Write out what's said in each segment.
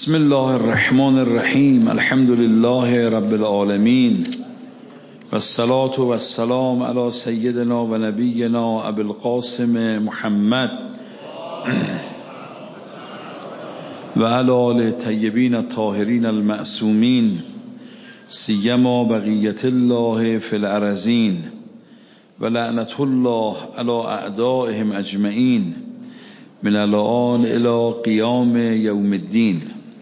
بسم الله الرحمن الرحیم. الحمد لله رب العالمین و الصلاة و السلام علی سیدنا و نبینا ابی القاسم محمد و علی آله طیبین الطاهرین المعصومین سیما بقیت الله فی الارضین و لعنت الله علی اعدائهم اجمعین من الان الی قیام یوم الدین.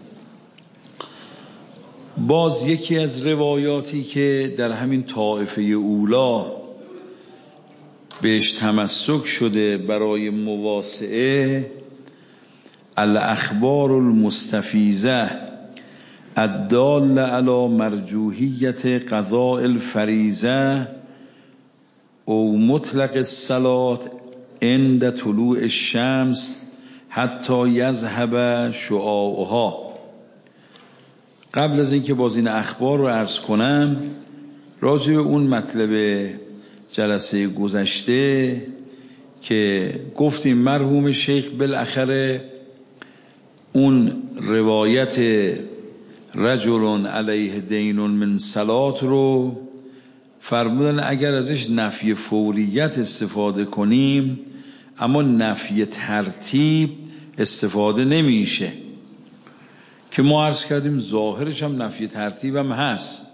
باز یکی از روایاتی که در همین طائفه اولا بهش تمسک شده برای مواسعه، الاخبار المستفیضه الداله علی مرجوحیت قضاء الفریضه او مطلق الصلاة عند طلوع الشمس حتی یذهب شعاعها. قبل از اینکه باز این اخبار رو عرض کنم، راجع به اون مطلب جلسه گذشته که گفتیم مرحوم شیخ بالاخره اون روایت رجل علیه دین من صلات رو فرمودن اگر ازش نفی فوریت استفاده کنیم اما نفی ترتیب استفاده نمیشه، که ما عرض کردیم ظاهرش هم نفی ترتیب هم هست.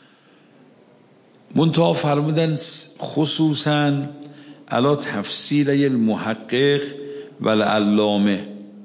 منتها فرمودن خصوصا علی تفسیر المحقق و العلامه.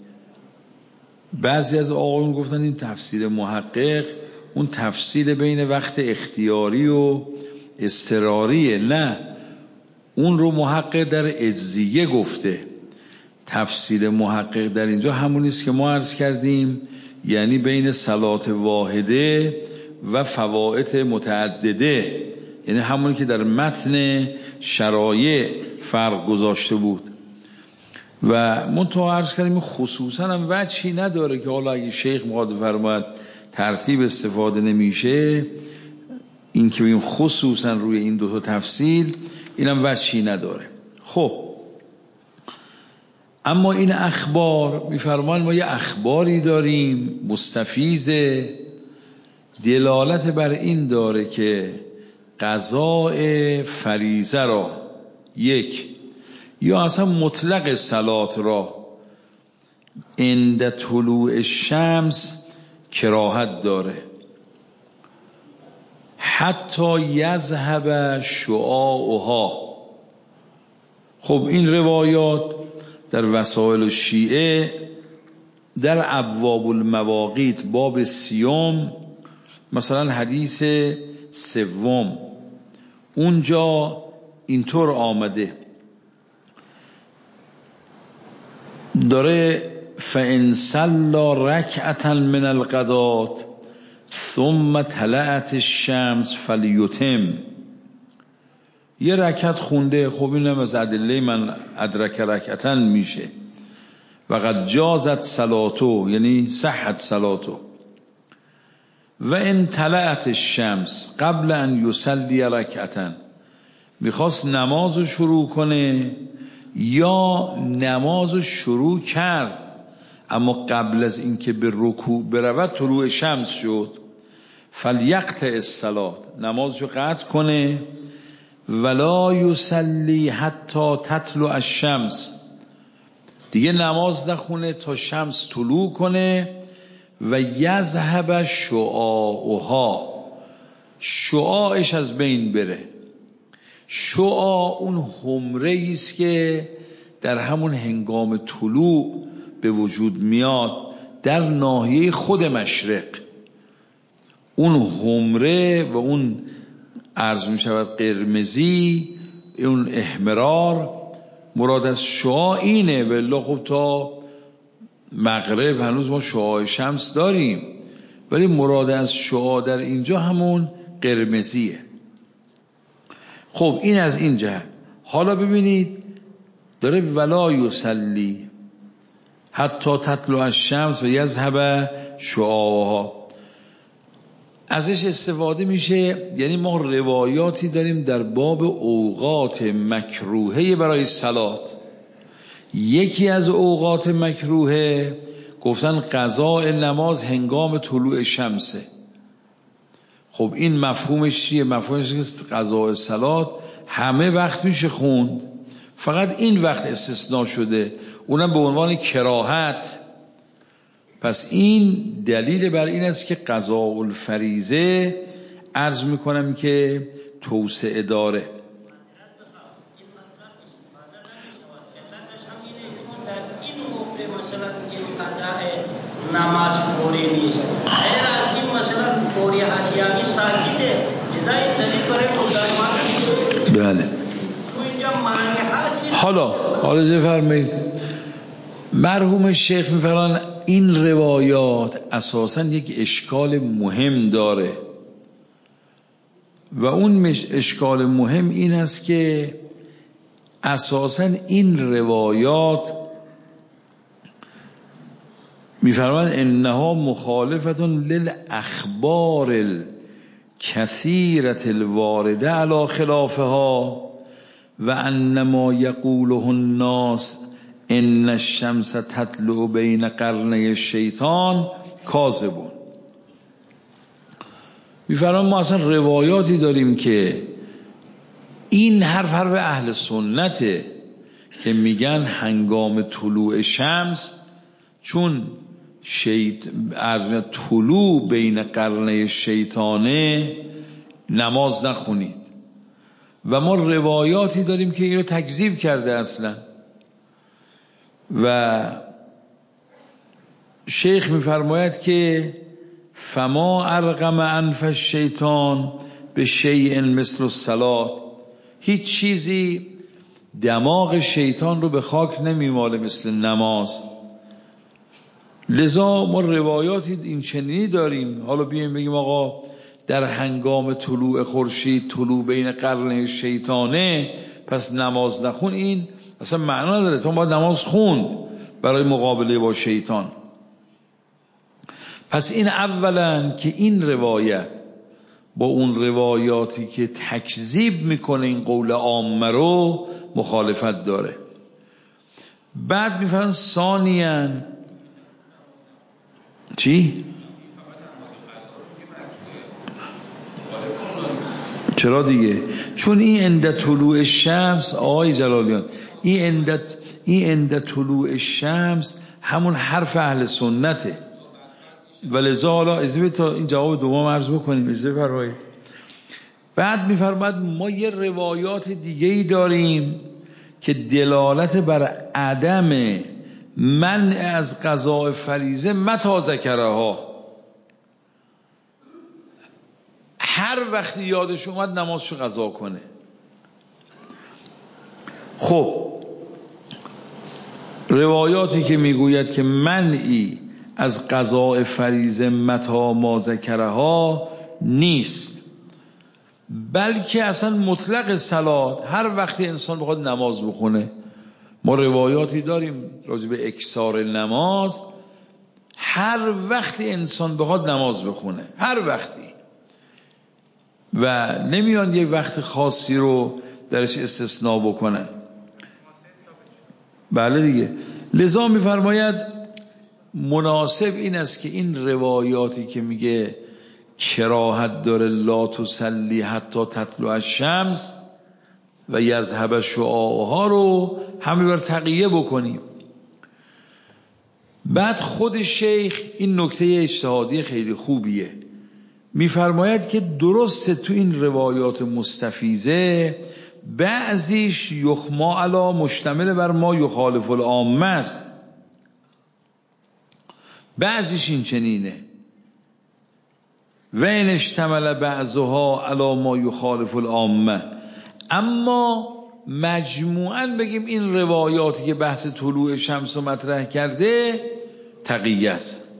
بعضی از آقایون گفتن این تفسیر محقق اون تفسیر بین وقت اختیاری و اضطراریه، نه، اون رو محقق در اجزیه گفته. تفسیر محقق در اینجا همونیست که ما عرض کردیم، یعنی بین صلات واحده و فوائد متعدده، یعنی همونی که در متن شرایع فرق گذاشته بود. و منتها عرض کردیم خصوصا هم وجهی نداره که حالا اگه شیخ مقاد فرماید ترتیب استفاده نمیشه، این که بگیم خصوصا روی این دو تا تفصیل، اینم وجهی نداره. خب اما این اخبار میفرمان ما یه اخباری داریم مستفیضه، دلالت بر این داره که قضاء فریضه را یک یا اصلا مطلق صلات را عند طلوع الشمس کراهت داره، حتی یذهب شعاعها. خب این روایات در وسائل الشیعه در ابواب المواقیت باب 30 مثلا حدیث 3 اونجا اینطور آمده داره فإن صلى ركعة من الغداة ثم طلعت الشمس فلیتم. یه رکعت خونده، خب اینم از ادله من ادرک رکعتن میشه. و قد جازت صلاتو، یعنی صحت صلاتو. و ان طلعت الشمس قبل ان یصلی رکعتن، میخواست نمازو شروع کنه یا نمازو شروع کرد اما قبل از اینکه به رکوع برود طلوع شمس شد، فلیقطع الصلاة، نمازشو قطع کنه، ولا یصلی حتی تطلع الشمس، دیگه نماز نخونه تا شمس طلوع کنه، و یذهب شعاعها، شعاعش از بین بره. شعاع اون حمره است که در همون هنگام طلوع به وجود میاد در ناحیه خود مشرق. اون حمره و اون عرض می شود قرمزی، اون احمرار، مراد از شعاع اینه. والله خب تا مغرب هنوز ما شعاع شمس داریم، ولی مراد از شعاع در اینجا همون قرمزیه. خب این از این جهت. حالا ببینید داره ولا یصلی حتی تطلع الشمس و یذهب شعاعها، ازش استفاده میشه. یعنی ما روایاتی داریم در باب اوقات مکروهه برای صلات. یکی از اوقات مکروهه گفتن قضاء نماز هنگام طلوع شمسه. خب این مفهومش چیه؟ مفهومش که قضاء صلات همه وقت میشه خوند، فقط این وقت استثناء شده، اونم به عنوان کراهت. پس این دلیل بر این است که قضاء الفریضه عرض میکنم که توسعه داره. نماز پوری نیست. اگر از این مثلا پوری حسیانی ساکته ازای دلیل برای مسلمان. بله. تو اینجا معنی هست. حالا بفرمایید. مرحوم شیخ میفرمان این روایات اساساً یک اشکال مهم داره و اون اشکال مهم این است که اساساً این روایات میفرمان انها مخالفة للاخبار الكثيرة الوارده على خلافها و انما یقوله الناس ان الشمس تطلع بین قرنی الشیطان کاذبون. میفرمان ما اصلا روایاتی داریم که این حرف اهل سنته که میگن هنگام طلوع شمس چون طلوع بین قرنه شیطانه نماز نخونید و ما روایاتی داریم که اینو تکذیب کرده اصلا. و شیخ میفرماید که فما ارغم انف الشیطان به شیء مثل الصلاة، هیچ چیزی دماغ شیطان رو به خاک نمیماله مثل نماز. لذا ما روایاتی این چنینی داریم. حالا بیایم بگیم آقا در هنگام طلوع خورشید طلوع بین قرن شیطانه پس نماز نخون، این اصلا معنا نداره. تو باید نماز خوند برای مقابله با شیطان. پس این اولا که این روایت با اون روایاتی که تکذیب میکنه این قول عامه رو مخالفت داره. بعد میفرن ثانیاً چی؟ چرا دیگه؟ چون این عند طلوع شمس آقای جلالیان این عند طلوع شمس همون حرف اهل سنته. ولذا حالا اجازه تا این جواب دوم عرض بکنیم. اجازه فرمایید. بعد میفرماید ما یه روایات دیگه ای داریم که دلالت بر عدم منع از قضاء فریضه متی ذکرها، هر وقتی یادش اومد نمازشو قضا کنه. خب روایاتی که میگوید که منعی از قضاء فریضه متی ما ذکرها نیست، بلکه اصلا مطلق صلات هر وقتی انسان بخواد نماز بخونه. ما روایاتی داریم راجع به اکثار نماز، هر وقتی انسان بخواد نماز بخونه، هر وقتی، و نمیان یک وقت خاصی رو درش استثناء بکنن. بله دیگه. لذا میفرماید مناسب این است که این روایاتی که میگه کراهت داره لا تصلی حتی تطلع الشمس و یذهب شعاعها رو همه بر تقیه بکنیم. بعد خود شیخ این نکته اجتهادی خیلی خوبیه، میفرماید که درسته تو این روایات مستفیضه بعضیش یخما علا مشتمل بر ما یخالف العامه است، بعضیش این چنینه و این اشتمل بعضها علی ما یخالف العامه، اما مجموعاً بگیم این روایاتی که بحث طلوع شمس رو مطرح کرده تقیه است.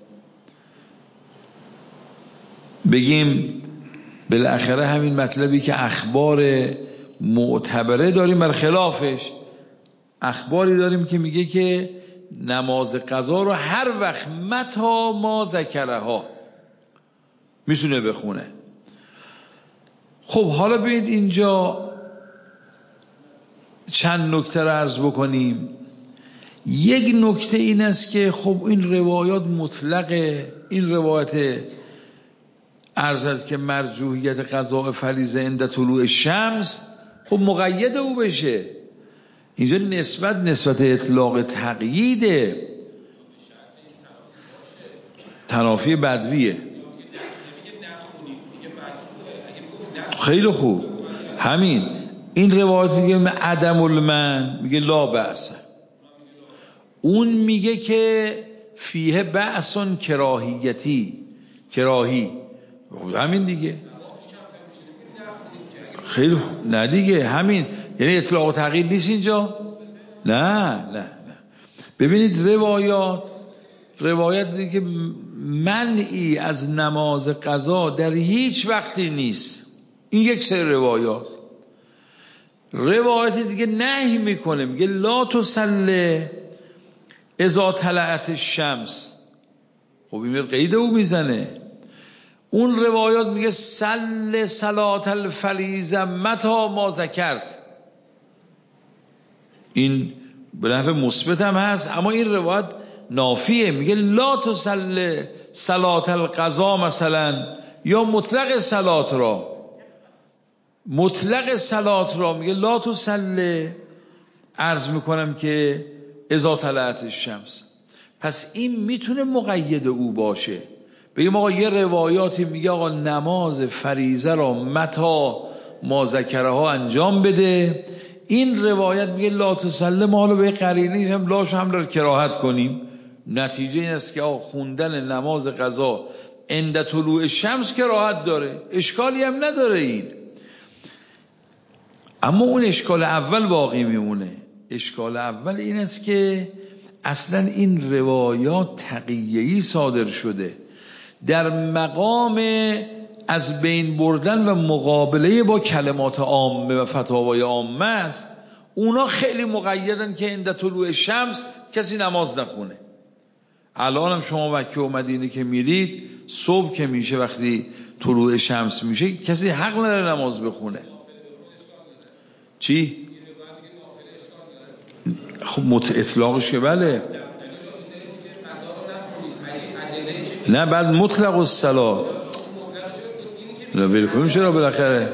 بگیم بالاخره همین مطلبی که اخبار معتبره داریم بر خلافش، اخباری داریم که میگه که نماز قضا رو هر وقت متی ما ذکرها میتونه بخونه. خب حالا ببینید اینجا چند نکته رو عرض بکنیم. یک نکته این است که خب این روایات مطلقه، این روایت عرض که مرجوحیت قضاء فریضه عند طلوع شمس خب مقید او بشه. اینجا نسبت اطلاق تقییده، تنافی بدویه. خیلی خوب، همین این روایتی میگه عدم المن، میگه لا بأس، اون میگه که فیه بأسون کراهی، همین دیگه. خیلی خوب، نه دیگه همین، یعنی اطلاق و تقیید نیست اینجا. نه ببینید روایت دیگه که منعی از نماز قضا در هیچ وقتی نیست. این یک سری روایت دیگه نهی میکنه، میگه لا تصلی اذا طلعت الشمس. خب این قید او میزنه. اون روایات میگه صل صلات الفریضه متی ما ذکرت. این به نحو مثبت هم هست، اما این روایت نافیه، میگه لا تصلی صلات القضا مثلا، یا مطلق صلات را میگه لا تصلی، عرض میکنم که اذا طلعت الشمس. پس این میتونه مقید او باشه. بگیم آقا یه روایاتی میگه آقا نماز فریضه را متا ما ذکره ها انجام بده، این روایت میگه لا تصلی، ما حالا به قرینه هم لاش هم را کراهت کنیم. نتیجه این است که آقا خوندن نماز قضا عند طلوع شمس کراهت داره، اشکالی هم نداره این. اما اون اشکال اول باقی میمونه. اشکال اول این است که اصلا این روایات تقیه‌ای صادر شده در مقام از بین بردن و مقابله با کلمات عامه و فتاوای عامه است. اونا خیلی مقیدن که عند طلوع شمس کسی نماز نخونه. الان هم شما مکه و مدینه که میرید، صبح که میشه وقتی طلوع شمس میشه کسی حق نداره نماز بخونه. چی؟ خب اطلاقش که بله، نه بعد مطلق الصلات نه ویل کنیم چرا بالاخره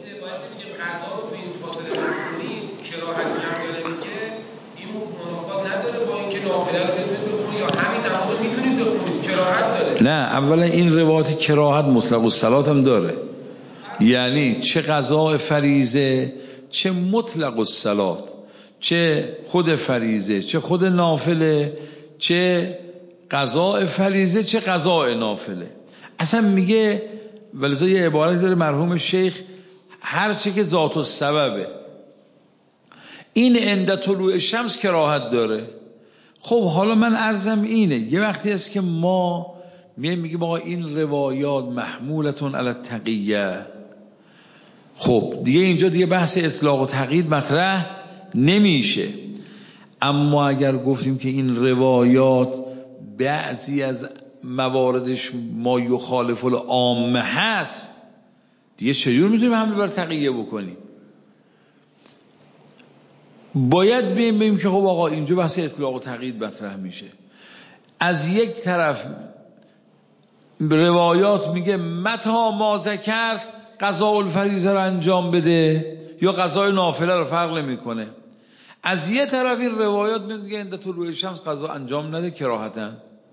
نه. اولا این روایت کراهت مطلق الصلات هم داره، یعنی چه قضاء فریضه چه مطلق الصلات، چه خود فریضه چه خود نافله، چه قضاء فریضه چه قضاء نافله. اصلا میگه ولذا یه عبارت داره مرحوم شیخ، هر چه که ذات السببه این عند طلوع شمس کراهت داره. خب حالا من عرضم اینه، یه وقتی است که ما میگیم آقا این روایات محمولتون علی التقیه، خب دیگه اینجا دیگه بحث اطلاق و تقیید مطرح نمیشه. اما اگر گفتیم که این روایات بعضی از مواردش ما یخالف العامه هست، دیگه چجور میتونیم حمله بر تقیه بکنیم؟ باید ببینیم که خب آقا اینجا بحث اطلاق و تقیید مطرح میشه. از یک طرف روایات میگه متا ما ذکر قضاء الفریضه رو انجام بده یا قضای نافله رو فرق نمیکنه. از یه طرف این روایات میگه عند طلوع شمس قضا انجام نده کراهتن.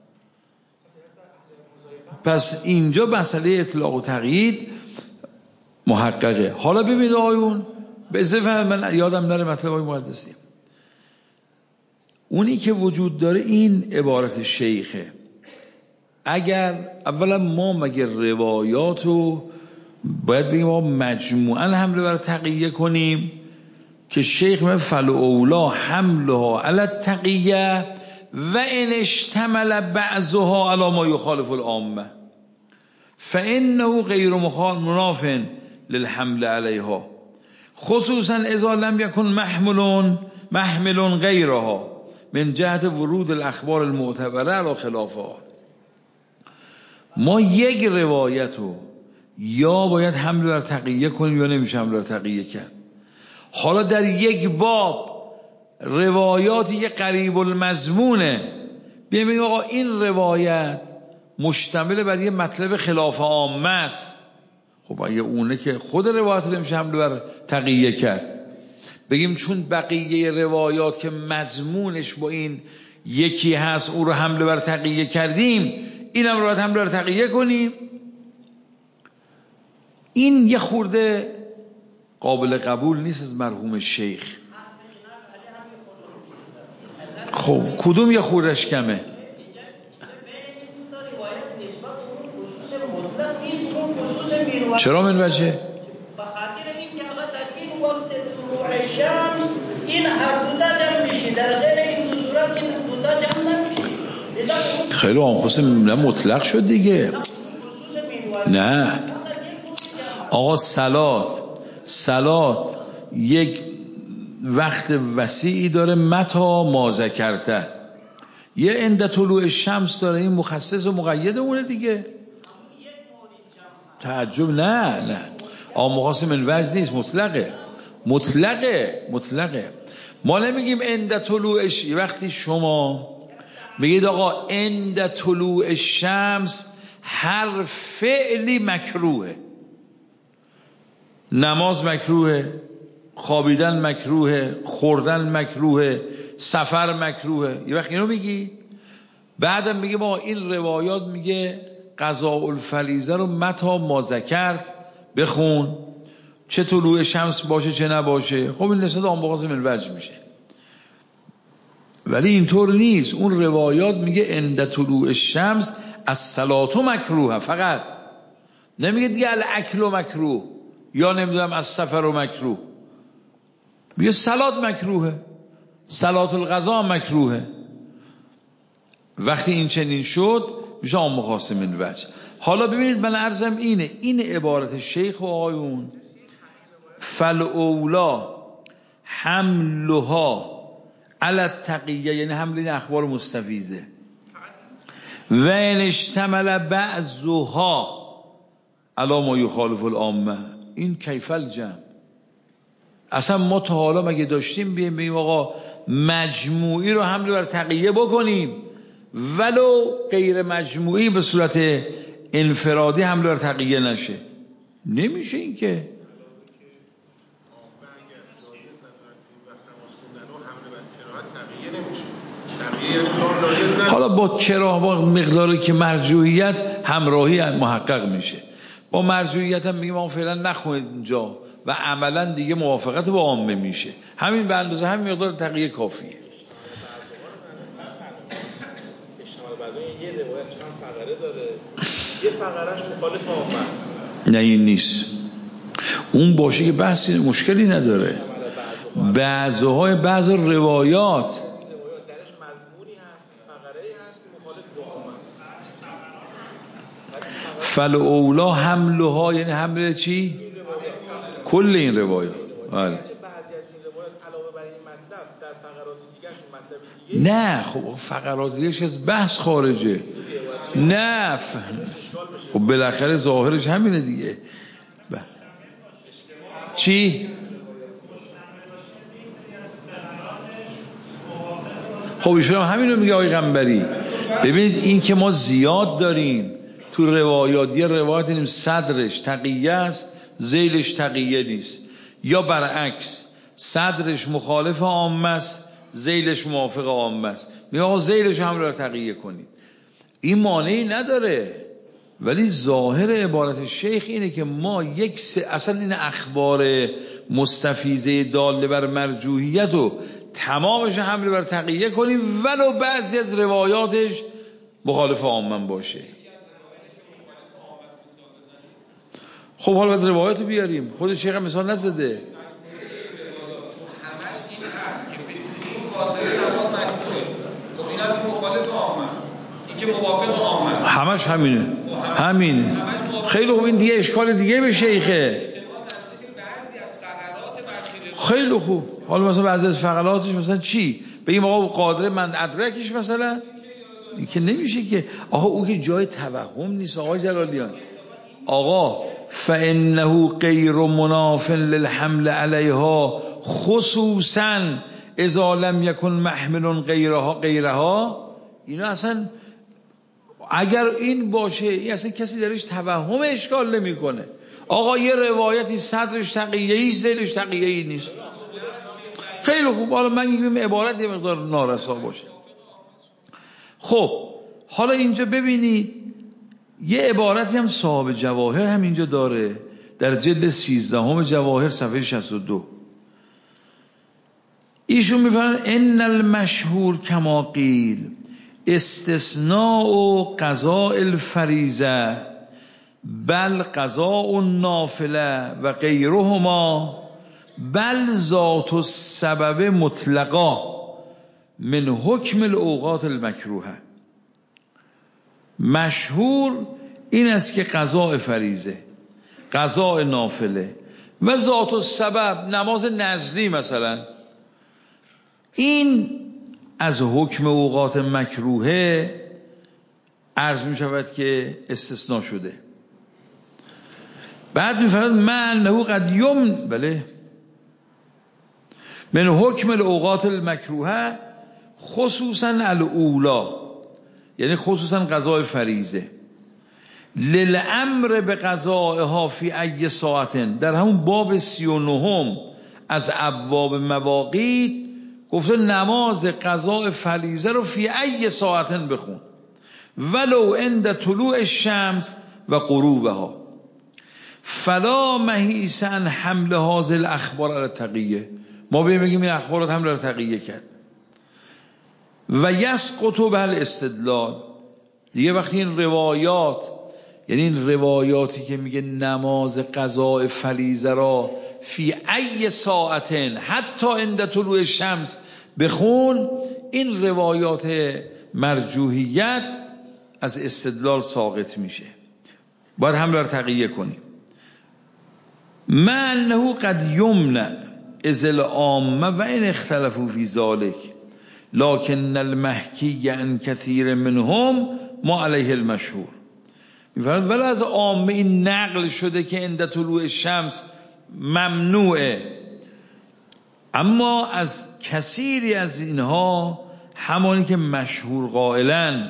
پس اینجا مسئله اطلاق و تقیید محققه. حالا ببینید آیون به اضافه من یادم نره مطلب آقای محدثی، اونی که وجود داره این عبارت شیخه. اگر اولا ما مگه روایاتو باید بگیم ما مجموعاً حمله بر تقیه کنیم که شیخ من فالاولا حملها علی التقیه و ان اشتمل بعضها علی ما یخالف العامه فانه غیر مناف للحمل علیها خصوصا اذا لم یکن محمل غیرها من جهت ورود الاخبار المعتبره علی خلافها. ما یک روایتو یا باید حمل بر تقیه کنیم یا نمیشه حمل بر تقیه کرد. حالا در یک باب روایاتی که قریب المضمونه بیایم بگیم آقا این روایت مشتمل بر یه مطلب خلاف عامه است، خب اگه اونه که خود روایت رو نمیشه حمله بر تقیه کرد. بگیم چون بقیه روایات که مضمونش با این یکی هست او رو حمله بر تقیه کردیم، اینم رو باید حمله بر تقیه کنیم. این یه خورده قابل قبول نیست از مرحوم شیخ. خب کدوم یه خوردش کمه؟ چرا من وجه؟ بخاطر این که آقا در این وقت طلوع شمس این هر دوتا جمع میشه، در غیر این دو صورت این دوتا جمع نمیشه. خیلی آنخواسته نه مطلق شد دیگه. نه آقا صلات یک وقت وسیعی داره، متا ما ذکرته، یه عند طلوع شمس داره، این مخصص و مقید اونه دیگه. تعجب نه آقا مخصص من وجه نیست، مطلقه. ما نمیگیم عند طلوع وقتی شما بگید آقا عند طلوع شمس هر فعلی مکروهه، نماز مکروهه، خوابیدن مکروهه، خوردن مکروهه، سفر مکروهه، یه وقت اینو میگی. بعدم میگه ما این روایات میگه قضاء الفریضه رو متا ما ذکرت بخون، چه طلوع شمس باشه چه نباشه. خب این نسبت آنباغاز من وجه میشه، ولی اینطور نیست. اون روایات میگه عند طلوع شمس الصلاة مکروه، فقط نمیگه دیگه الاکل مکروه یا نمیدونم السفر مکروه، میگه صلات مکروهه، صلات القضا مکروهه. وقتی این چنین شد میشه عام خاص من وجه. حالا ببینید من عرضم این عبارت شیخ و آیون فالاولا حملها علی التقیه، یعنی حمل این اخبار مستفیضه، و ان اشتمل بعضها علی ما یخالف العامه، این کیف الجمع. اصلا ما تا حالا مگه داشتیم بگیم آقا مجموعی رو حمله بر تقیه بکنیم ولو غیر مجموعی به صورت انفرادی حمله بر تقیه نشه؟ نمیشه این که. حالا با کراه با مقداری که مرجوحیت همراهی محقق میشه، با مرجوحیت هم میگیم آقا فعلا نخونید اینجا و عملا دیگه موافقت با عامه میشه، همین به اندازه همین مقدار تقیه کافیه. یه روایت چند فقره داره، یه فقرهش مخالف عامه است. نه این نیست، اون باشه که بحثی مشکلی نداره. بعض روایات درش مضمونی هست، فقره‌ای هست که مخالف با عامه است. فالاولا حملها، یعنی حمل چی؟ کل این روایات. بله. نه خب فقرات دیگهش از بحث خارجه. نه خب بالاخره ظاهرش همینه دیگه. چی؟ خب ایشون همینو میگه آقای قنبری. ببینید این که ما زیاد داریم تو روایات، یه روایت داریم صدرش تقیه است ذیلش تقیه نیست، یا برعکس صدرش مخالف عامه است ذیلش موافق عامه است، میگه آقا ذیلش هم رو تقیه کنید. این مانعی نداره، ولی ظاهر عبارت شیخ اینه که ما اصلا این اخبار مستفیضه داله بر مرجوحیت رو تمامش حمله بر تقیه کنیم ولو بعضی از روایاتش مخالف عامه باشه. خب حالا باید روایت رو بیاریم، خود شیخ هم مثال نزده. همش همینه. خیلی خوب، این دیگه اشکال دیگه به شیخه. خیلی خوب، حالا مثلا بعضی از فقراتش مثلا چی بگیم آقا قادر من ادرکش، مثلا این که نمیشه که. آقا او که جای توهم نیست آقا جلالیان. آقا فانه غیر مناف للحمل علیها خصوصا اذا لم یکن محمل غیرها اینا اصلا اگر این باشه این اصلا کسی درش توهم اشکال نمیکنه. آقا یه روایتی صدرش تقیه‌ای زیرش تقیه‌ای نیست، خیلی خوب، حالا من میگم عبارت یه مقدار نارسا باشه. خب حالا اینجا ببینید یه عبارتی هم صاحب جواهر هم اینجا داره در جلد 13 جواهر صفحه 62. ایشون میفرمایند ان المشهور کما قیل استثناء قضاء الفریضه بل قضاء النافله و غیرهما بل ذات السبب مطلقا من حکم الاوقات المکروهه. مشهور این است که قضاء فریضه، قضاء نافله و ذات السبب نماز نذری مثلا این از حکم اوقات مکروهه عرض می شود که استثناء شده. بعد می فرماید من انه قد بله من حکم الاوقات المکروهه خصوصا الاولا، یعنی خصوصا قضاء فریضه، للامر به قضائها فی ای ساعت، در همون باب 39 از ابواب مواقیت گفته نماز قضاء فریضه رو فی ای ساعت بخون ولو عند طلوع الشمس و غروبها فلا محیص عن حمل هذه الاخبار علی التقیه. ما بگیم این اخبارات حمل علی التقیه کرد. و یسقط به الاستدلال، دیگه وقتی این روایات، یعنی این روایاتی که میگه نماز قضاء فریضه را فی ای ساعتن حتی عند طلوع الشمس بخون، این روایات مرجوحیت از استدلال ساقط میشه، باید حمل بر تقیه کنیم. ما انه قد یمنع اذ العامه و ان اختلفوا فی ذلک لکن المحکی عن کثیر منهم ما علیه المشهور. میفرماید ولی از عامه این نقل شده که عند طلوع الشمس ممنوعه، اما از کثیری از اینها همانی که مشهور قائلن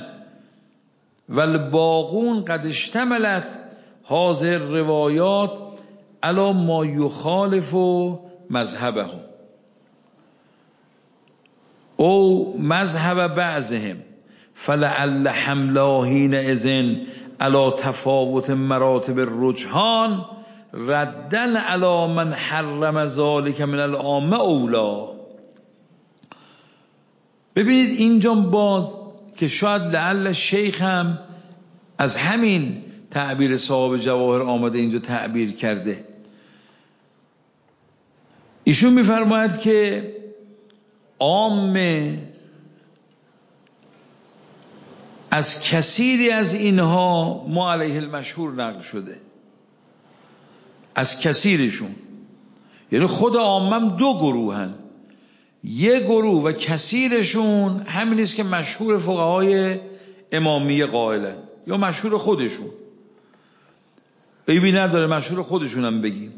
والباقون قد اشتملت هذه الروایات علی ما یخالف مذهبهم او مذهب بعضهم فلعل حمله حینئذ علی تفاوت مراتب الرجحان ردن علی من حرم ذلک من العامه اولا. ببینید اینجا باز که شاید لعل شیخ هم از همین تعبیر صاحب جواهر آمده اینجا تعبیر کرده. ایشون میفرماید که عامه از کثیری از اینها ما علیه المشهور نقل شده، از کثیرشون، یعنی خود عامه دو گروهن، یه گروه و کثیرشون همین است که مشهور فقهای امامیه قائلن یا مشهور خودشون، عیبی نداره مشهور خودشون هم بگیم.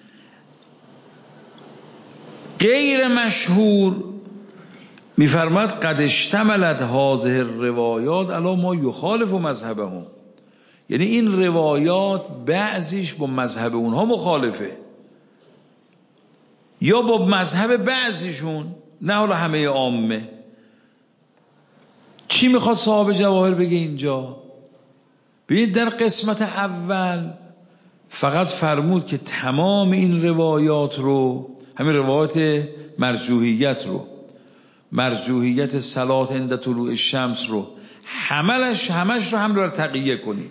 غیر مشهور میفرماد قد اشتملت هذه الروایات علی ما یخالف مذهبهم، یعنی این روایات بعضیش با مذهب اونها مخالفه یا با مذهب بعضیشون، نه حالا همه عامه. چی میخواد صاحب جواهر بگه اینجا؟ ببینید در قسمت اول فقط فرمود که تمام این روایات رو، همین روایات مرجوحیت رو، مرجوحیت صلات عند طلوع الشمس رو همش رو هم رو تقیه کنیم.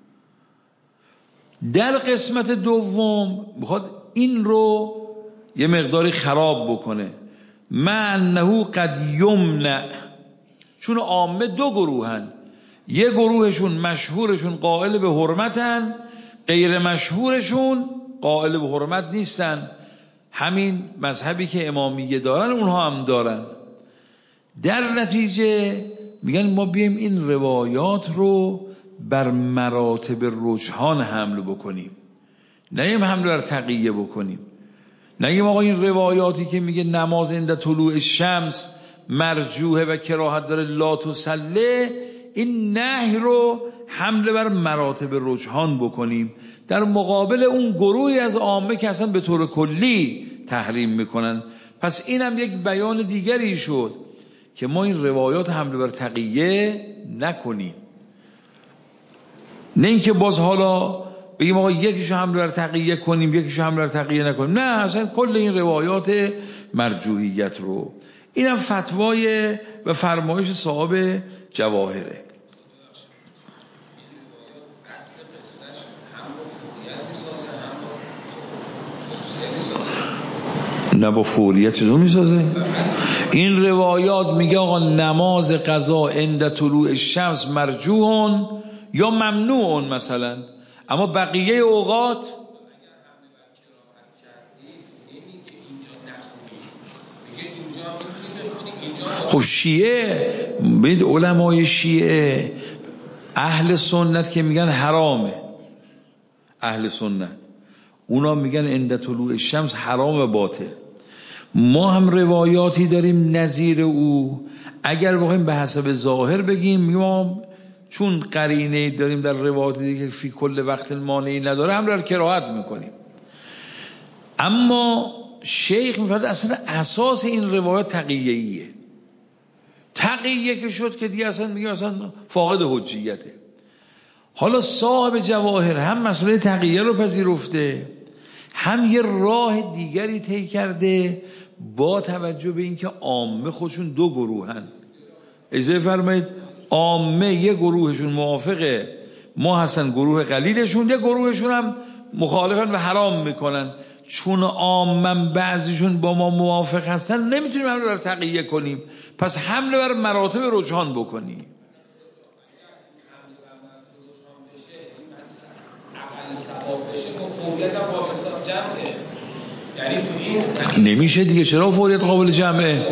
در قسمت دوم میخواد این رو یه مقداری خراب بکنه. ما انه قد یمنع، چون عامه دو گروهن، یه گروهشون مشهورشون قائل به حرمتن، غیر مشهورشون قائل به حرمت نیستن، همین مذهبی که امامیه دارن اونها هم دارن. در نتیجه میگن ما بیایم این روایات رو بر مراتب رجحان حمل بکنیم، نه حمل بر تقیه بکنیم. نگیم آقا این روایاتی که میگه نماز عند طلوع الشمس مرجوحه و کراهت داره لا تصلی، این نهی رو حمله بر مراتب رجحان بکنیم در مقابل اون گروهی از عامه که اصلا به طور کلی تحریم میکنن. پس اینم یک بیان دیگری شد که ما این روایات حمله بر تقیه نکنیم، نه اینکه باز حالا بگیم آقا یکیشو حمله بر تقیه کنیم یکیشو حمله بر تقیه نکنیم، نه اصلا کل این روایات مرجوحیت رو. اینم فتوای و فرمایش صاحب جواهره. نه با فوریت چطور میسازه؟ این روایات میگه آقا نماز قضا عند طلوع الشمس مرجوحن یا ممنوعن مثلا، اما بقیه اوقات خب شیعه ببینید علمای شیعه اهل سنت که میگن حرامه، اهل سنت اونا میگن عند طلوع الشمس حرام و باطل. ما هم روایاتی داریم نظیر او، اگر بخوایم به حسب ظاهر بگیم ما چون قرینه داریم در روایات دیگه فی کل وقت مانعی نداره هم را کراهت میکنیم. اما شیخ میفرد اصلا اساس این روایت تقیه‌ایه، تقیه که شد که دیگه اصلا میگه اصلا فاقد حجیته. حالا صاحب جواهر هم مسئله تقیه رو پذیرفته، هم یه راه دیگری طی کرده با توجه به اینکه عامه خودشون دو گروهن. اجازه فرمایید عامه یه گروهشون موافقه ما هستن، گروه قلیلشون یه گروهشون هم مخالفن و حرام میکنن. چون عامه بعضیشون با ما موافق هستن نمیتونیم حمله بر تقیه کنیم، پس حمله بر مراتب رجحان بکنیم. نمیشه دیگه. چرا فوریت قابل جمعه؟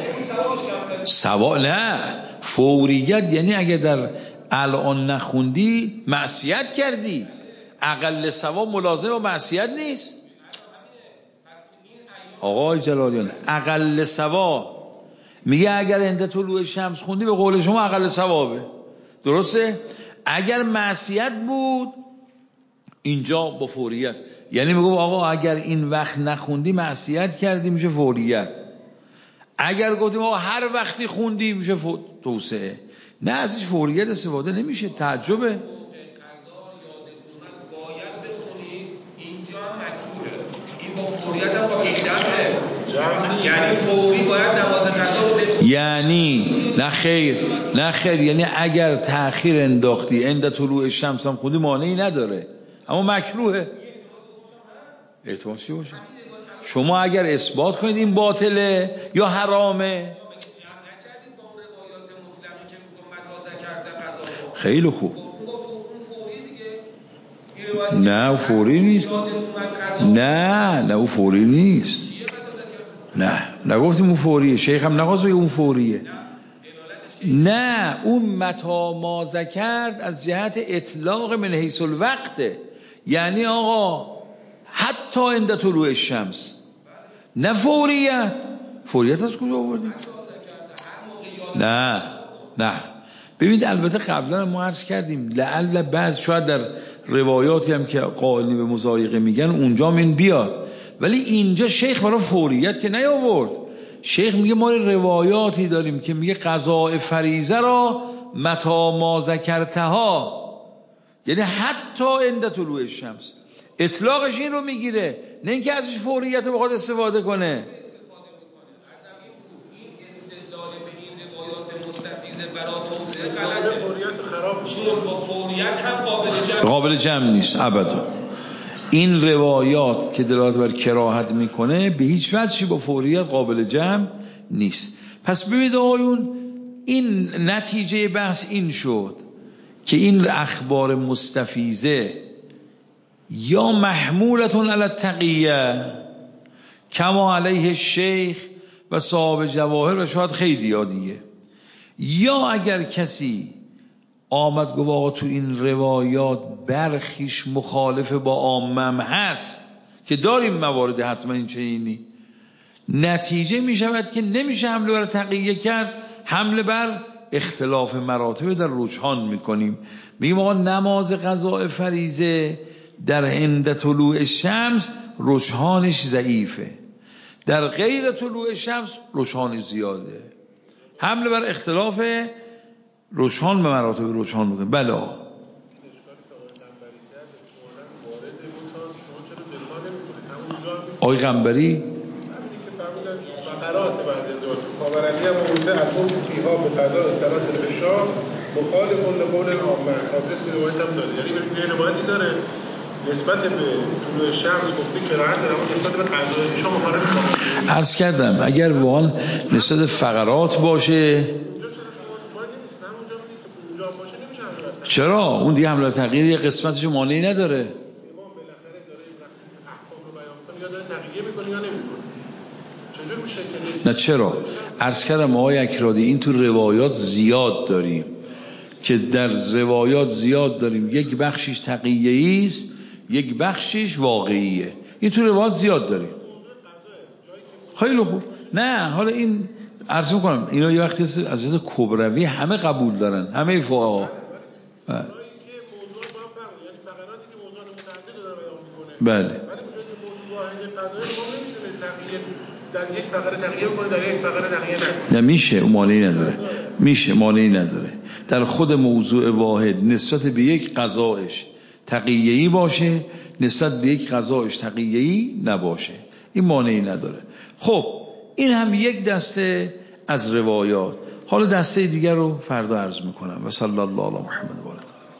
نه فوریت یعنی اگه در الان نخوندی معصیت کردی، اقل ثواب ملازم با معصیت نیست. آقای جلالیان اقل ثواب میگه اگر عند طلوع شمس خوندی به قول شما اقل ثوابه، درسته؟ اگر معصیت بود اینجا با فوریت، یعنی میگم آقا اگر این وقت نخوندی معصیت کردی میشه فوریت، اگر گفتیم آقا هر وقتی خوندی میشه توسعه. نه ازش فوریت استفاده نمیشه. تعجبه. یعنی فوری باید نماز قضا رو بخونی، یعنی نه خیر یعنی اگر تأخیر انداختی عند طلوع الشمس هم خوندی مانعی نداره، اما مکروهه. احتمال چی باشه؟ شما اگر اثبات کنید این باطله یا حرامه. خیلی خوب. نه او فوری نیست. نه او فوری نیست. نه نگفتیم اون فوریه. شیخ هم نخواست بگه اون فوریه. نه اون متا ما ذکرت از جهت اطلاق من حیث الوقته، یعنی آقا حتی عند طلوع الشمس، نه فوریت. فوریت از کجا آوردیم؟ نه ببینید البته قبلا ما عرض کردیم لعل بعض شاید در روایاتی هم که قائلین به مضایقه میگن اونجا من بیاد، ولی اینجا شیخ برای فوریت که نیاورد. شیخ میگه ما روایاتی داریم که میگه قضاء فریضه را متا ما ذکرتها، یعنی حتی عند طلوع الشمس. اطلاقش این رو میگیره، نه اینکه ازش فوریت رو بخواد استفاده کنه. چون با فوریت هم قابل جمع نیست ابدا. این روایات که دلالت بر کراهت میکنه به هیچ وجهی با فوریت قابل جمع نیست. پس ببینید آقایون این نتیجه بحث این شد که این اخبار مستفیضه یا محمولتون علی التقیه کما علیه الشیخ و صاحب جواهر و شاید خیلی دیگه، یا اگر کسی آمد گفت آقا تو این روایات برخیش مخالف با عامم هست که داریم موارد حتما این چنینی. نتیجه می شود که نمیشه حمله بر تقیه کرد، حمله بر اختلاف مراتب در رجحان میکنیم. میگیم آقا نماز قضاء فریضه در عند طلوع شمس رجحانش ضعیفه، در غیر طلوع شمس رجحانش زیاده. حمله بر اختلاف رجحان به مراتب رجحان میکنیم. بله آقای قنبری فقرات بعضی از خاورندی هم آورده البته فیها به قضاء صلات العشاء مخالف لقول العامه. حافظ روایت هم داره، یعنی به روایتی داره نسبت به طلوع شمس گفته کراهت داره، اما نسبت به قضاء العشاء مخالف العامه. عرض کردم اگر واقعا نسبت فقرات باشه اونجا چرا شما ما نیست، همونجا میگه که اونجا باشه نمیشه حمله بر تغییر. چرا اون دیگه حمله بر تغییر یه قسمتش مانعی نداره. امام بالاخره داره احکام رو بیان میکنه، یا داره تغییر میکنه یا نمیکنه. چجور میشه که نه چرا؟ عرض کردم آقای اکرادی این تو روایات زیاد داریم که در روایات زیاد داریم یک بخشش تقیه‌ای است یک بخشش واقعیه. این تو روایات زیاد داریم. خیلی خوب. نه حالا این عرض میکنم اینا یه وقتی از جهت کبروی همه قبول دارن، همه فقها. بله. در یک فقره تغییر کنه، در یک فقره تغییر نکنه. نمیشه، مانعی نداره. میشه، مانعی نداره. در خود موضوع واحد نسبت به یک قضایش تقیه‌ای باشه، نسبت به یک قضایش تقیه‌ای نباشه، این مانعی نداره. خب این هم یک دسته از روایات. حالا دسته دیگر رو فردا عرض میکنم. و صلی الله علی محمد و آله.